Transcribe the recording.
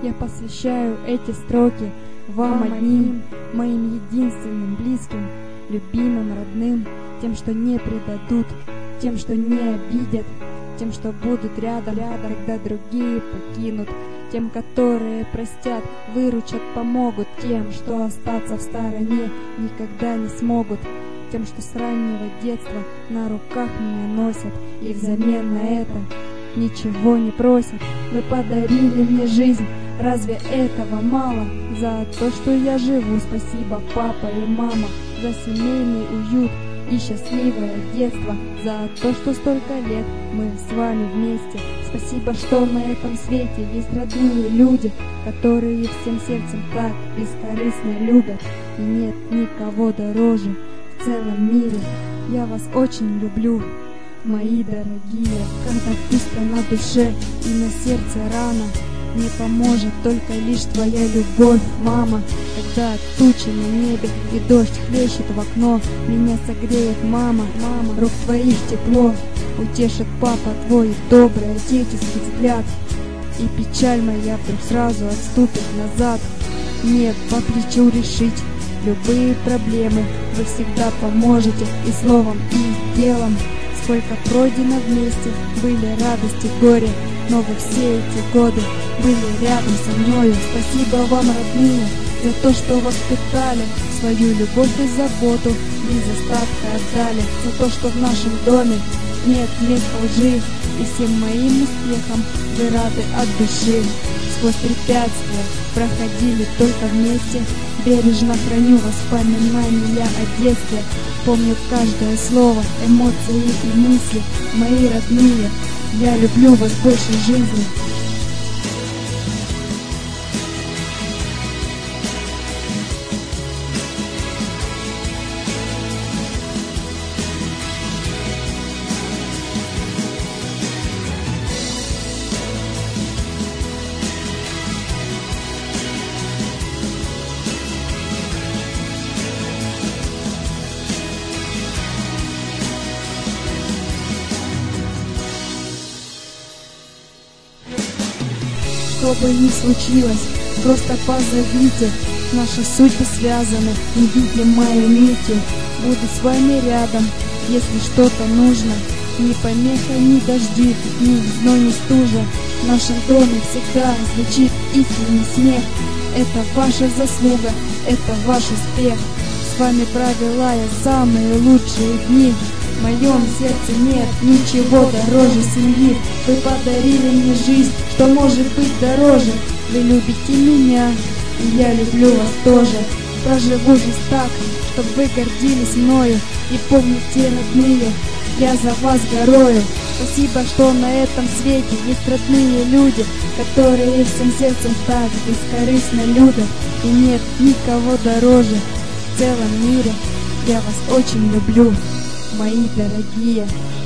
Я посвящаю эти строки вам одним, моим единственным близким, любимым, родным, тем, что не предадут, тем, что не обидят, тем, что будут рядом, когда другие покинут, тем, которые простят, выручат, помогут, тем, что остаться в стороне никогда не смогут, тем, что с раннего детства на руках меня носят и взамен на это ничего не просят. Вы подарили мне жизнь, разве этого мало? За то, что я живу, спасибо, папа и мама, за семейный уют и счастливое детство, за то, что столько лет мы с вами вместе. Спасибо, что на этом свете есть родные люди, которые всем сердцем так бескорыстно любят. И нет никого дороже в целом мире. Я вас очень люблю, мои дорогие. Когда пусто на душе и на сердце рана, мне поможет только лишь твоя любовь, мама. Когда тучи на небе и дождь хлещет в окно, меня согреет мама, рук твоих тепло, утешит папа твой добрый отеческий взгляд. И печаль моя вдруг сразу отступит назад. Мне по плечу решить любые проблемы, вы всегда поможете и словом, и делом. Сколько пройдено вместе, были радости, горе, но вы все эти годы были рядом со мною. Спасибо вам, родные, за то, что воспитали, свою любовь и заботу без остатка отдали, за то, что в нашем доме нет места лжи, и всем моим успехам вы рады от души. Сквозь препятствия проходили только вместе, бережно храню воспоминания о детстве. Помню каждое слово, эмоции и мысли, мои родные, я люблю вас больше жизни. Что бы ни случилось, просто позовите, наши судьбы связаны невидимой нитью. Буду с вами рядом, если что-то нужно. Ни помеха, ни дожди, ни зной, ни стужа. В нашем доме всегда звучит истинный смех. Это ваша заслуга, это ваш успех. С вами провела я самые лучшие дни. В моем сердце нет ничего дороже семьи. Вы подарили мне жизнь, что может быть дороже. Вы любите меня, и я люблю вас тоже. Проживу жизнь так, чтоб вы гордились мною. И помните, родные, я за вас горою. Спасибо, что на этом свете есть родные люди, которые всем сердцем так бескорыстно любят. И нет никого дороже в целом мире. Я вас очень люблю, мои дорогие.